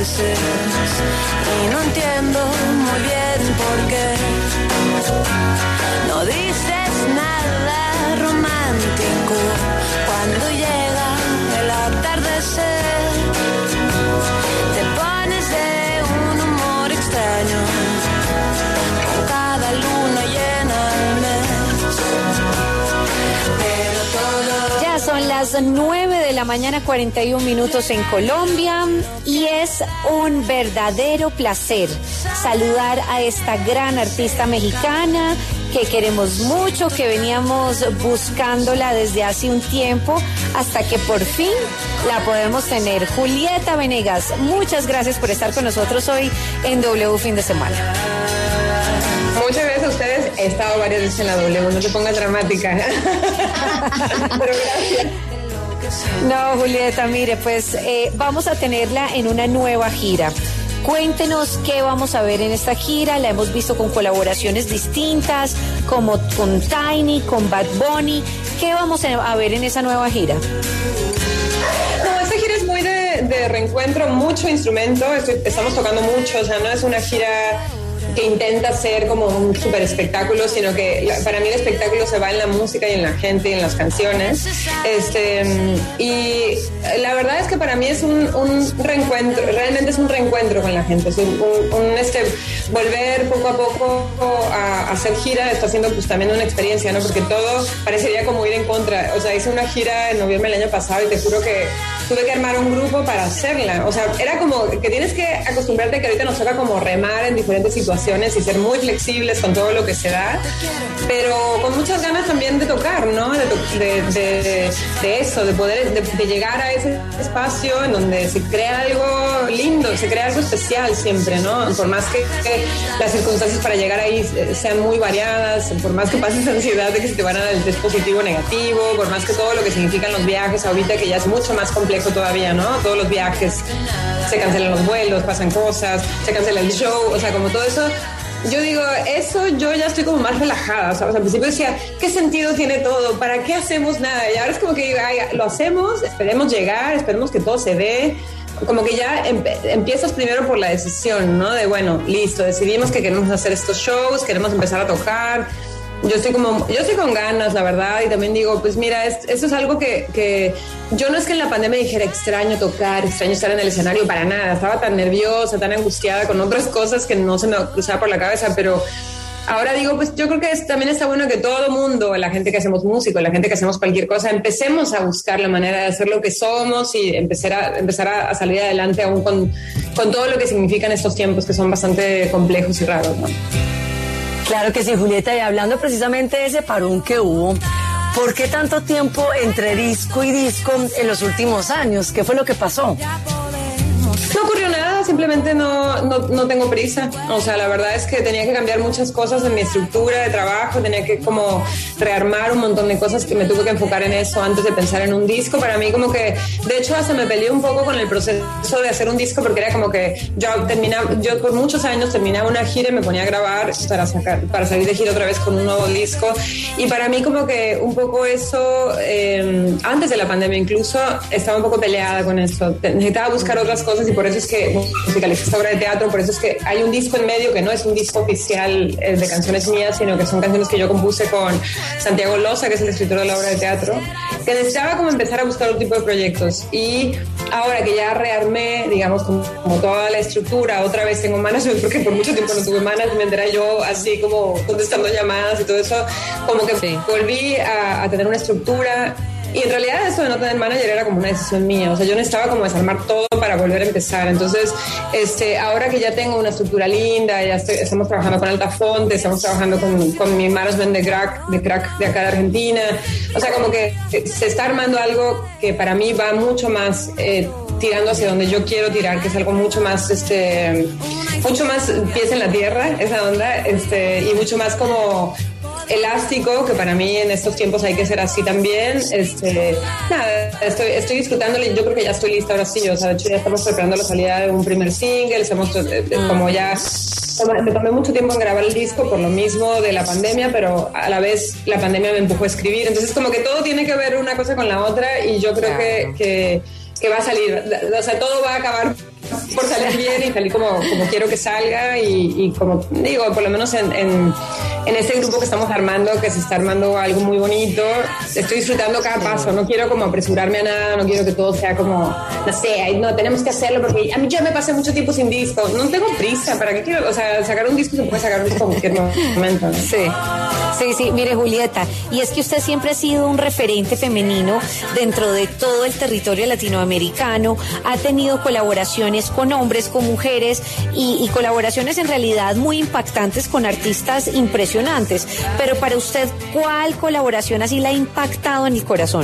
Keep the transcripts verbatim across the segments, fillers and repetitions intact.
veces y no entiendo muy bien por qué. No dices nada romántico cuando llega el atardecer. Te pones de un humor extraño con cada luna llena al mes. Pero todo... Ya son las nueve de la mañana, cuarenta y un minutos en Colombia, y es un verdadero placer saludar a esta gran artista mexicana que queremos mucho, que veníamos buscándola desde hace un tiempo hasta que por fin la podemos tener. Julieta Venegas, muchas gracias por estar con nosotros hoy en W Fin de Semana. Muchas gracias a ustedes. He estado varias veces en la W, no te pongas dramática. Pero gracias. No, Julieta, mire, pues eh, vamos a tenerla en una nueva gira. Cuéntenos qué vamos a ver en esta gira. La hemos visto con colaboraciones distintas, como con Tiny, con Bad Bunny. ¿Qué vamos a ver en esa nueva gira? No, esta gira es muy de, de reencuentro, mucho instrumento. Estoy, estamos tocando mucho, o sea, no es una gira que intenta ser como un super espectáculo, sino que la, para mí el espectáculo se va en la música y en la gente y en las canciones. Este, y la verdad es que para mí es un, un reencuentro, realmente es un reencuentro con la gente, es un, un, un este, volver poco a poco a, a hacer gira. Está siendo pues también una experiencia, ¿no? Porque todo parecería como ir en contra. O sea, hice una gira en noviembre del año pasado y te juro que tuve que armar un grupo para hacerla. O sea, era como que tienes que acostumbrarte que ahorita nos toca como remar en diferentes situaciones y ser muy flexibles con todo lo que se da, pero con muchas ganas también de tocar, ¿no? De, de, de, de eso, de poder, de, de llegar a ese espacio en donde se crea algo lindo, se crea algo especial siempre, ¿no? Por más que, que las circunstancias para llegar ahí sean muy variadas, por más que pases ansiedad de que se te van a dar el test positivo o negativo, por más que todo lo que significan los viajes ahorita, que ya es mucho más complejo todavía, ¿no? Todos los viajes, se cancelan los vuelos, pasan cosas, se cancela el show, o sea, como todo eso. Yo digo, eso yo ya estoy como más relajada, ¿sabes? Al principio decía, ¿qué sentido tiene todo? ¿Para qué hacemos nada? Y ahora es como que digo, ay, lo hacemos, esperemos llegar, esperemos que todo se dé. Como que ya em- empiezas primero por la decisión, ¿no? De, bueno, listo, decidimos que queremos hacer estos shows, queremos empezar a tocar. Yo estoy como, yo estoy con ganas, la verdad, y también digo, pues mira, es, eso es algo que, que yo no es que en la pandemia dijera extraño tocar, extraño estar en el escenario, para nada. Estaba tan nerviosa, tan angustiada con otras cosas que no se me cruzaba por la cabeza, pero ahora digo, pues yo creo que es, también está bueno que todo mundo, la gente que hacemos música, la gente que hacemos cualquier cosa, empecemos a buscar la manera de hacer lo que somos y empezar a, empezar a, a salir adelante aún con, con todo lo que significan estos tiempos que son bastante complejos y raros, ¿no? Claro que sí, Julieta, y hablando precisamente de ese parón que hubo, ¿por qué tanto tiempo entre disco y disco en los últimos años? ¿Qué fue lo que pasó? No ocurrió nada, simplemente no, no, no tengo prisa. O sea, la verdad es que tenía que cambiar muchas cosas en mi estructura de trabajo, tenía que como rearmar un montón de cosas que me tuve que enfocar en eso antes de pensar en un disco. Para mí como que, de hecho, hasta me peleé un poco con el proceso de hacer un disco porque era como que yo terminaba, yo por muchos años terminaba una gira y me ponía a grabar para sacar, para salir de gira otra vez con un nuevo disco. Y para mí como que un poco eso, eh, antes de la pandemia incluso, estaba un poco peleada con eso. Necesitaba buscar otras cosas y por eso es que musicalicé esta obra de teatro, por eso es que hay un disco en medio que no es un disco oficial eh, de canciones mías, sino que son canciones que yo compuse con Santiago Loza, que es el escritor de la obra de teatro, que necesitaba como empezar a buscar otro tipo de proyectos. Y ahora que ya rearmé, digamos, como, como toda la estructura, otra vez tengo management, porque por mucho tiempo no tuve management, era yo así como contestando llamadas y todo eso, como que sí. volví a, a tener una estructura. Y en realidad eso de no tener manager era como una decisión mía, o sea, yo necesitaba como desarmar todo para volver a empezar. Entonces, este, ahora que ya tengo una estructura linda, ya estoy, estamos trabajando con Altafonte, estamos trabajando con, con mi management de crack, de crack de acá de Argentina, o sea, como que se está armando algo que para mí va mucho más eh, tirando hacia donde yo quiero tirar, que es algo mucho más, este, mucho más pies en la tierra, esa onda, este, y mucho más como elástico, que para mí en estos tiempos hay que ser así también. Este, nada, estoy, estoy disfrutándolo y yo creo que ya estoy lista ahora sí. O sea, de hecho ya estamos preparando la salida de un primer single, estamos eh, como ya... Me tomé mucho tiempo en grabar el disco por lo mismo de la pandemia, pero a la vez la pandemia me empujó a escribir. Entonces como que todo tiene que ver una cosa con la otra y yo creo que, que, que va a salir. O sea, todo va a acabar por salir bien y salir como, como quiero que salga y, y como digo, por lo menos en, en, en este grupo que estamos armando, que se está armando algo muy bonito, estoy disfrutando cada paso, no quiero como apresurarme a nada, no quiero que todo sea como, no sé, no, tenemos que hacerlo porque a mí ya me pasé mucho tiempo sin disco, no tengo prisa, ¿para qué quiero? O sea, sacar un disco se puede sacar un disco en cualquier momento, ¿no? Sí, sí, sí, mire Julieta, y es que usted siempre ha sido un referente femenino dentro de todo el territorio latinoamericano, ha tenido colaboraciones con hombres, con mujeres y, y colaboraciones en realidad muy impactantes con artistas impresionantes, pero para usted, ¿cuál colaboración así la ha impactado en el corazón?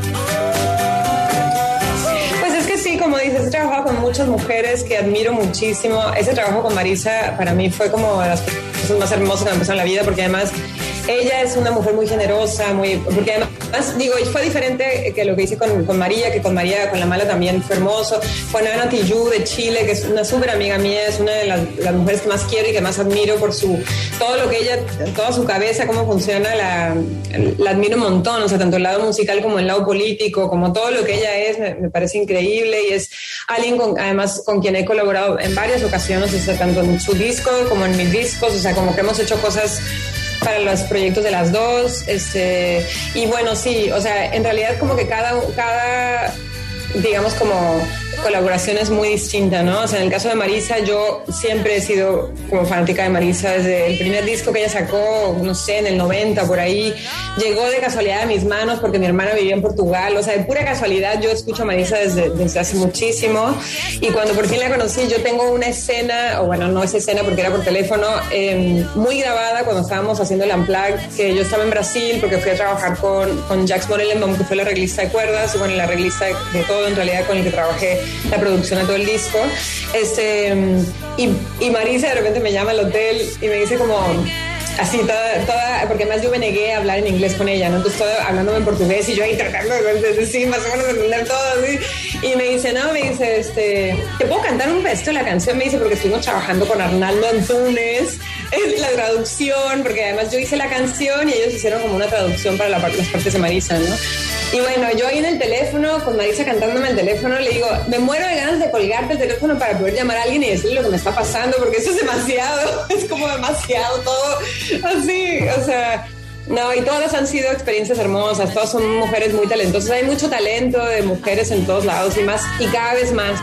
Pues es que sí, como dices, he trabajado con muchas mujeres que admiro muchísimo. Ese trabajo con Marisa para mí fue como de las cosas más hermosas que me pasaron en la vida, porque además ella es una mujer muy generosa, muy, porque además, digo, fue diferente que lo que hice con, con María, que con María, con La Mala también fue hermoso. Con Ana Tijoux de Chile, que es una súper amiga mía, es una de las, las mujeres que más quiero y que más admiro por su, todo lo que ella, toda su cabeza, cómo funciona, la, la admiro un montón, o sea, tanto el lado musical como el lado político, como todo lo que ella es, me, me parece increíble y es alguien con, además con quien he colaborado en varias ocasiones, o sea, tanto en su disco como en mis discos, o sea, como que hemos hecho cosas para los proyectos de las dos, este, y bueno, sí, o sea, en realidad como que cada, cada digamos como colaboración es muy distinta, ¿no? O sea, en el caso de Marisa, yo siempre he sido como fanática de Marisa desde el primer disco que ella sacó, no sé, en el noventa, por ahí, llegó de casualidad a mis manos porque mi hermana vivía en Portugal, o sea, de pura casualidad yo escucho a Marisa desde, desde hace muchísimo, y cuando por fin la conocí, yo tengo una escena, o bueno, no es escena porque era por teléfono, eh, muy grabada cuando estábamos haciendo el Unplugged, que yo estaba en Brasil porque fui a trabajar con, con Jax Morellenbaum, que fue la arreglista de cuerdas, y bueno, la arreglista de, de todo, en realidad, con el que trabajé la producción de todo el disco, este, y, y Marisa de repente me llama al hotel y me dice como así toda, toda, porque además yo me negué a hablar en inglés con ella, ¿no? Entonces todo hablándome en portugués y yo ahí tratando de decir más o menos entender todo así, y me dice, no, me dice, este, ¿te puedo cantar un resto de la canción? Me dice, porque estuvimos trabajando con Arnaldo Antunes, es la traducción, porque además yo hice la canción y ellos hicieron como una traducción para la, las partes de Marisa, ¿no? Y bueno, yo ahí en el teléfono, con Marisa cantándome el teléfono, le digo, me muero de ganas de colgarte el teléfono para poder llamar a alguien y decirle lo que me está pasando, porque eso es demasiado, es como demasiado todo así, o sea, no, y todas han sido experiencias hermosas, todas son mujeres muy talentosas, hay mucho talento de mujeres en todos lados y más, y cada vez más.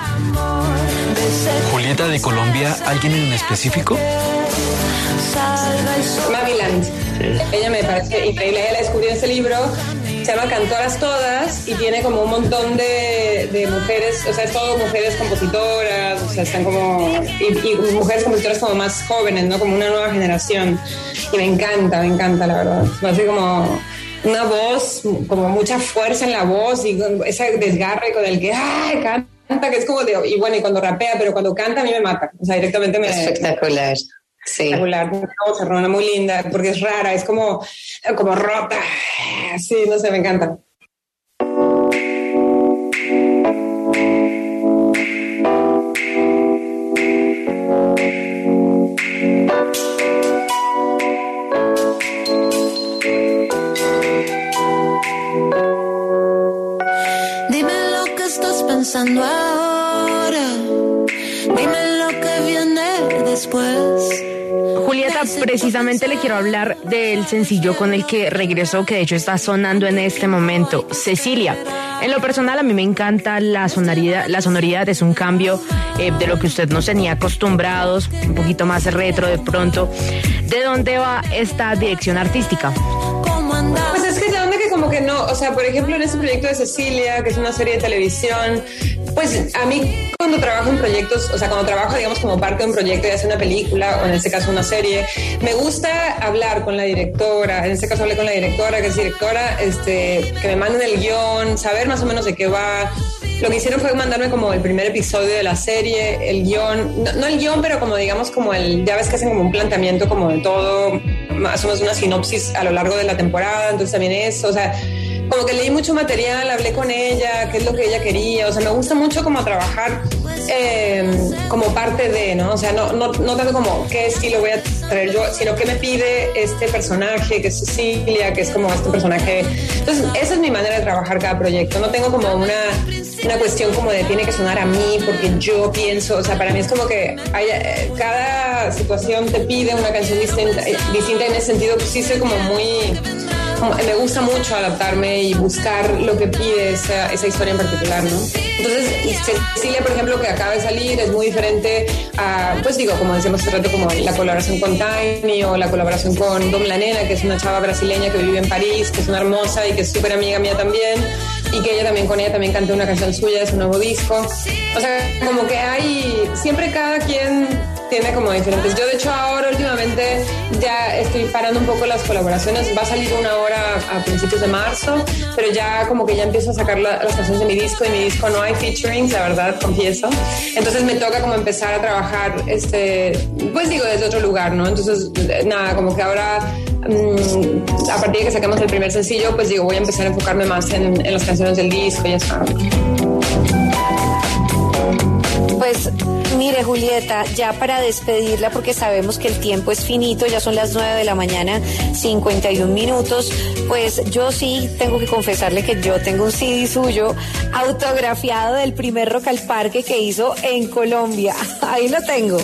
Julieta, de Colombia, ¿alguien en específico? Maviland, sí. Ella me parece increíble, ella la descubrió en ese libro, se llama Cantoras Todas y tiene como un montón de, de mujeres, o sea, es todo mujeres compositoras, o sea, están como, y, y mujeres compositoras como más jóvenes, ¿no? Como una nueva generación. Y me encanta, me encanta, la verdad. Me hace como una voz, como mucha fuerza en la voz y ese desgarre con el que, ¡ay, canta! Que es como de, y bueno, y cuando rapea, pero cuando canta a mí me mata, o sea, directamente me... Espectacular. Sí. Espectacular, una voz hermana muy linda, porque es rara, es como, como rota. Sí, no sé, me encanta. Dime lo que estás pensando ahora. Dime lo que viene después. Julieta, precisamente le quiero hablar del sencillo con el que regresó, que de hecho está sonando en este momento, Cecilia. En lo personal a mí me encanta la sonoridad, la sonoridad es un cambio eh, de lo que usted nos tenía acostumbrados, un poquito más retro de pronto. ¿De dónde va esta dirección artística? Pues es que de dónde que como que no, o sea, por ejemplo en este proyecto de Cecilia, que es una serie de televisión, pues a mí cuando trabajo en proyectos, o sea, cuando trabajo digamos como parte de un proyecto, ya sea una película o en este caso una serie, me gusta hablar con la directora, en este caso hablé con la directora, que es directora, este, que me manden el guión, saber más o menos de qué va. Lo que hicieron fue mandarme como el primer episodio de la serie, el guión, no, no el guión, pero como digamos como el, ya ves que hacen como un planteamiento como de todo, más o menos una sinopsis a lo largo de la temporada, entonces también eso, o sea, como que leí mucho material, hablé con ella, qué es lo que ella quería, o sea, me gusta mucho como trabajar eh, como parte de, ¿no? O sea, no, no, no tanto como qué estilo voy a traer yo, sino qué me pide este personaje, que es Cecilia, que es como este personaje. Entonces, esa es mi manera de trabajar cada proyecto. No tengo como una, una cuestión como de tiene que sonar a mí porque yo pienso, o sea, para mí es como que hay, cada situación te pide una canción distinta, distinta en ese sentido, pues sí soy como muy... me gusta mucho adaptarme y buscar lo que pide esa, esa historia en particular, ¿no? Entonces, Cecilia, por ejemplo, que acaba de salir, es muy diferente a, pues digo, como decíamos hace rato, como la colaboración con Tiny o la colaboración con Dom La Nena, que es una chava brasileña que vive en París, que es una hermosa y que es súper amiga mía también, y que ella también, con ella también canté una canción suya de su nuevo disco. O sea, como que hay, siempre cada quien tiene como diferentes. Yo, de hecho, ahora últimamente ya estoy parando un poco las colaboraciones. Va a salir una hora a principios de marzo, pero ya como que ya empiezo a sacar la, las canciones de mi disco, y mi disco no hay featurings, la verdad, confieso. Entonces me toca como empezar a trabajar, este, pues digo, desde otro lugar, ¿no? Entonces, nada, como que ahora, mmm, a partir de que sacamos el primer sencillo, pues digo, voy a empezar a enfocarme más en, en las canciones del disco, ya sabes. Pues mire, Julieta, ya para despedirla, porque sabemos que el tiempo es finito, ya son las nueve de la mañana, cincuenta y un minutos, pues yo sí tengo que confesarle que yo tengo un C D suyo autografiado del primer Rock al Parque que hizo en Colombia. Ahí lo tengo.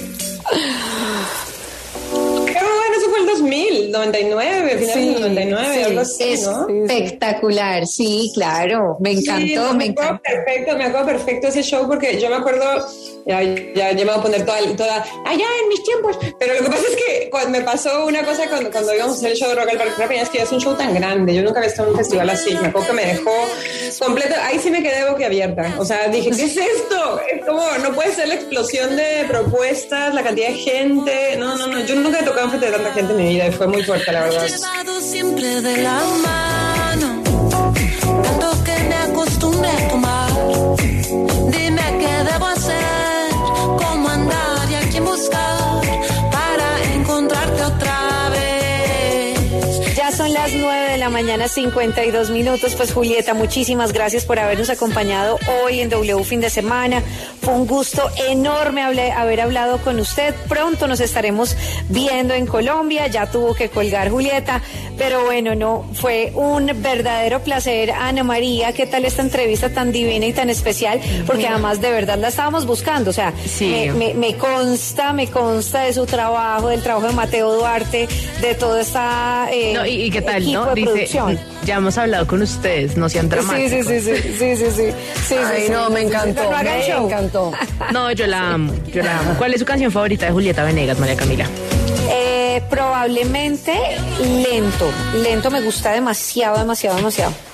Fue el dos mil, noventa y nueve, finales sí, del noventa y nueve, sí, algo así, es ¿no? espectacular, sí, claro, me encantó, sí, no, me, me acuerdo encantó. perfecto, me acuerdo perfecto ese show, porque yo me acuerdo, ya, ya, ya me voy a poner toda, toda, allá en mis tiempos, pero lo que pasa es que cuando me pasó una cosa cuando, cuando íbamos a hacer el show de Rock al Parque, la primera vez que ya es un show tan grande, yo nunca había estado en un festival así, me acuerdo que me dejó completo, ahí sí me quedé boquiabierta, o sea, dije, ¿qué es esto? Es como, no puede ser la explosión de propuestas, la cantidad de gente, no, no, no, yo nunca he tocado frente de tanta gente en mi vida y fue muy fuerte, la verdad. Siempre de la mano, tanto que me acostumbré a tomar. Dime qué debo hacer, cómo andar y a quién buscar para encontrarte otra vez. Ya son las nueve de la mañana, cincuenta y dos minutos. Pues Julieta, muchísimas gracias por habernos acompañado hoy en W Fin de Semana. Fue un gusto enorme hable, haber hablado con usted. Pronto nos estaremos viendo en Colombia. Ya tuvo que colgar Julieta, pero bueno, no, fue un verdadero placer. Ana María, ¿qué tal esta entrevista tan divina y tan especial? Porque además de verdad la estábamos buscando. O sea, sí. me, me, me consta, me consta de su trabajo, del trabajo de Mateo Duarte, de toda esta eh, no, y, y qué tal, equipo ¿no? de Dice, producción. ya hemos hablado con ustedes, no sean dramáticos. Sí, sí, sí, sí, sí, sí, sí, sí, Ay, sí, no, sí, me sí, sí, encantó, no hagan me show. encantó. No, yo la amo, yo la amo. ¿Cuál es su canción favorita de Julieta Venegas, María Camila? Eh, probablemente Lento. Lento me gusta demasiado, demasiado, demasiado.